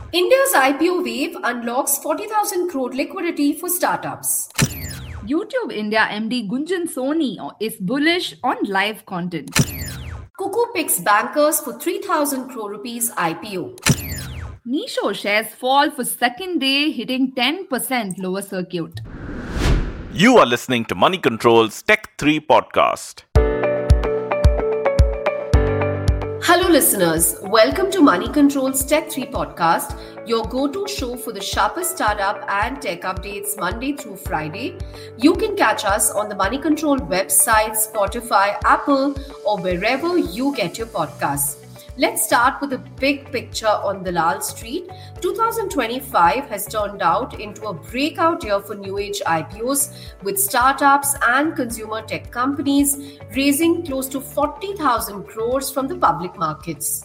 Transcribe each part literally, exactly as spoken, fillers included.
India's I P O wave unlocks forty thousand crore liquidity for startups. YouTube India M D Gunjan Soni is bullish on live content. Cuckoo picks bankers for three thousand crore rupees I P O. Meesho shares fall for second day, hitting ten percent lower circuit. You are listening to Money Control's Tech three podcast. Hello listeners, welcome to Money Control's Tech three podcast, your go-to show for the sharpest startup and tech updates Monday through Friday. You can catch us on the Money Control website, Spotify, Apple, or wherever you get your podcasts. Let's start with the big picture on Dalal Street. twenty twenty-five has turned out into a breakout year for new age I P Os, with startups and consumer tech companies raising close to forty thousand crores from the public markets.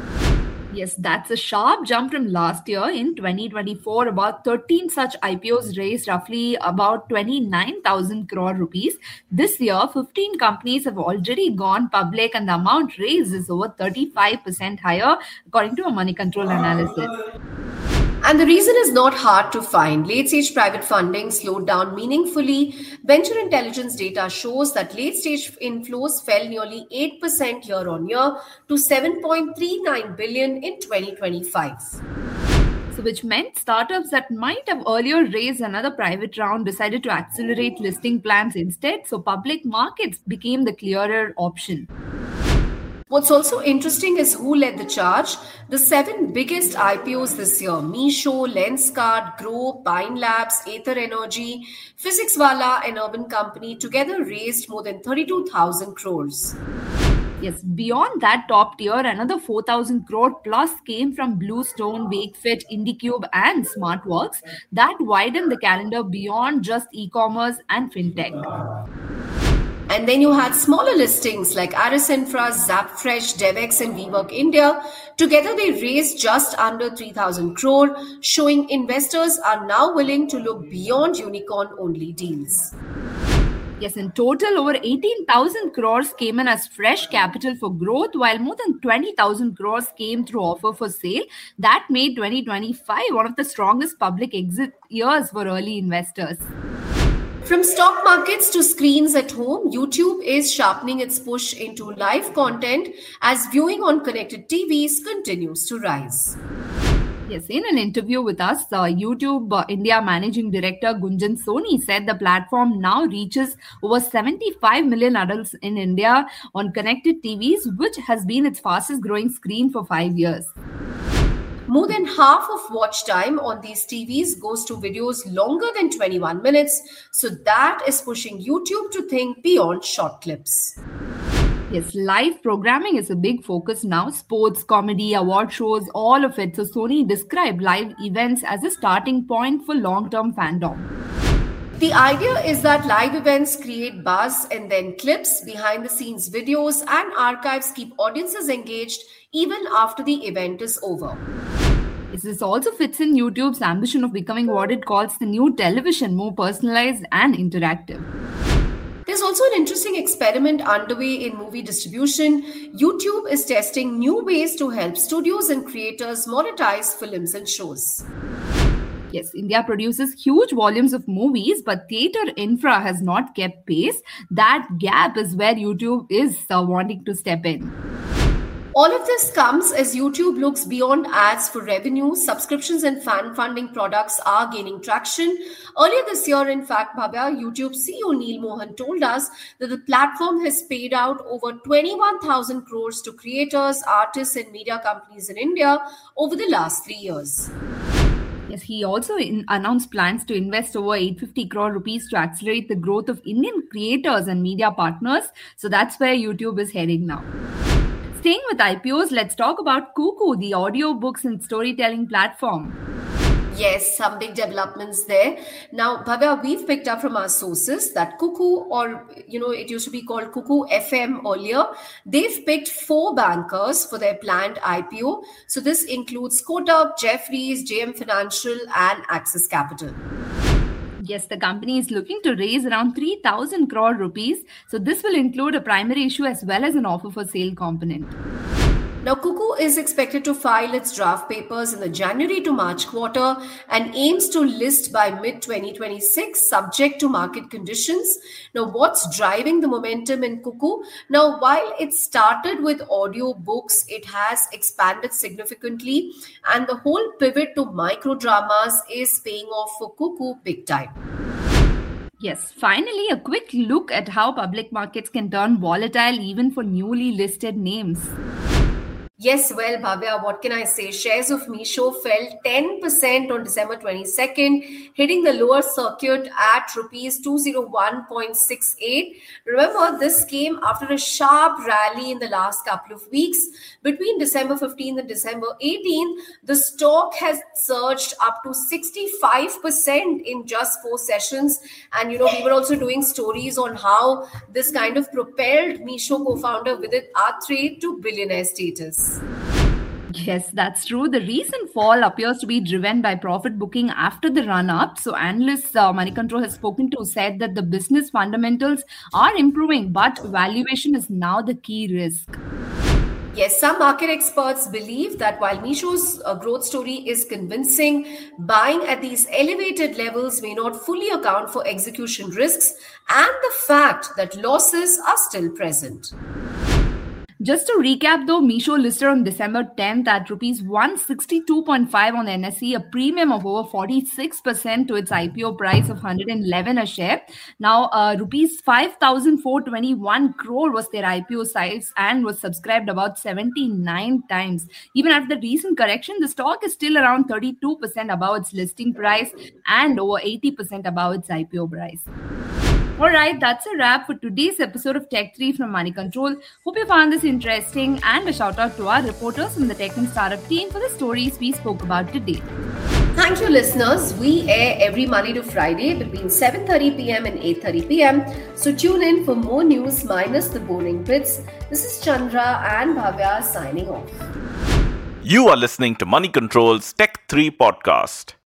Yes, that's a sharp jump from last year. In twenty twenty-four, about thirteen such I P Os raised roughly about twenty-nine thousand crore rupees. This year, fifteen companies have already gone public and the amount raised is over thirty-five percent higher, according to a Money Control analysis. And the reason is not hard to find. Late-stage private funding slowed down meaningfully. Venture intelligence data shows that late-stage inflows fell nearly eight percent year-on-year to seven point three nine billion in twenty twenty-five. So which meant startups that might have earlier raised another private round decided to accelerate listing plans instead. So public markets became the clearer option. What's also interesting is who led the charge. The seven biggest I P Os this year, Meesho, Lenskart, Groww, Pine Labs, Ather Energy, PhysicsWallah, and Urban Company together raised more than thirty-two thousand crores. Yes, beyond that top tier, another four thousand crore plus came from Bluestone, Wakefit, IndieCube, and SmartWorks. That widened the calendar beyond just e-commerce and fintech. And then you had smaller listings like Aris Infra, Zapfresh, Devex, and WeWork India. Together, they raised just under three thousand crore, showing investors are now willing to look beyond unicorn-only deals. Yes, in total, over eighteen thousand crores came in as fresh capital for growth, while more than twenty thousand crores came through offer for sale. That made twenty twenty-five one of the strongest public exit years for early investors. From stock markets to screens at home, YouTube is sharpening its push into live content as viewing on connected T Vs continues to rise. Yes, in an interview with us, uh, YouTube uh, India Managing Director Gunjan Soni said the platform now reaches over seventy-five million adults in India on connected T Vs, which has been its fastest growing screen for five years. More than half of watch time on these T Vs goes to videos longer than twenty-one minutes. So that is pushing YouTube to think beyond short clips. Yes, live programming is a big focus now. Sports, comedy, award shows, all of it. So Sony described live events as a starting point for long-term fandom. The idea is that live events create buzz and then clips, behind-the-scenes videos, and archives keep audiences engaged even after the event is over. This also fits in YouTube's ambition of becoming what it calls the new television, more personalized and interactive. There's also an interesting experiment underway in movie distribution. YouTube is testing new ways to help studios and creators monetize films and shows. Yes, India produces huge volumes of movies, but theatre infra has not kept pace. That gap is where YouTube is uh, wanting to step in. All of this comes as YouTube looks beyond ads for revenue. Subscriptions and fan funding products are gaining traction. Earlier this year, in fact, Bhavya, YouTube C E O Neil Mohan told us that the platform has paid out over twenty-one thousand crores to creators, artists, and media companies in India over the last three years. Yes, he also in, announced plans to invest over eight hundred fifty crore rupees to accelerate the growth of Indian creators and media partners. So that's where YouTube is heading now. Staying with I P Os, let's talk about Cuckoo, the audiobooks and storytelling platform. Yes, some big developments there. Now, Bhavya, we've picked up from our sources that Cuckoo, or, you know, it used to be called Cuckoo F M earlier, they've picked four bankers for their planned I P O. So this includes Kotak, Jefferies, J M Financial, and Axis Capital. Yes, the company is looking to raise around three thousand crore rupees. So this will include a primary issue as well as an offer for sale component. Now, Cuckoo is expected to file its draft papers in the January to March quarter and aims to list by mid twenty twenty-six, subject to market conditions. Now, what's driving the momentum in Cuckoo? Now, while it started with audio books, it has expanded significantly, and the whole pivot to micro dramas is paying off for Cuckoo big time. Yes, finally, a quick look at how public markets can turn volatile even for newly listed names. Yes, well, Bhavya, what can I say? Shares of Meesho fell ten percent on December twenty-second, hitting the lower circuit at rupees two oh one point six eight. Remember, this came after a sharp rally in the last couple of weeks. Between December fifteenth and December eighteenth, the stock has surged up to sixty-five percent in just four sessions. And, you know, we were also doing stories on how this kind of propelled Meesho co-founder Vidit Atre to billionaire status. Yes, that's true. The recent fall appears to be driven by profit booking after the run-up. So analysts uh, Money Control has spoken to said that the business fundamentals are improving, but valuation is now the key risk. Yes, some market experts believe that while Meesho's uh, growth story is convincing, buying at these elevated levels may not fully account for execution risks and the fact that losses are still present. Just to recap though, Meesho listed on December tenth at rupees one sixty-two point five on the N S E, a premium of over forty-six percent to its I P O price of one hundred eleven a share. Now, uh, rupees five thousand four hundred twenty-one crore was their I P O size and was subscribed about seventy-nine times. Even after the recent correction, the stock is still around thirty-two percent above its listing price and over eighty percent above its I P O price. Alright, that's a wrap for today's episode of Tech three from Money Control. Hope you found this interesting, and a shout out to our reporters from the Tech and Startup team for the stories we spoke about today. Thank you, listeners. We air every Monday to Friday between seven thirty p.m. and eight thirty p.m. So tune in for more news minus the boring bits. This is Chandra and Bhavya signing off. You are listening to Money Control's Tech three podcast.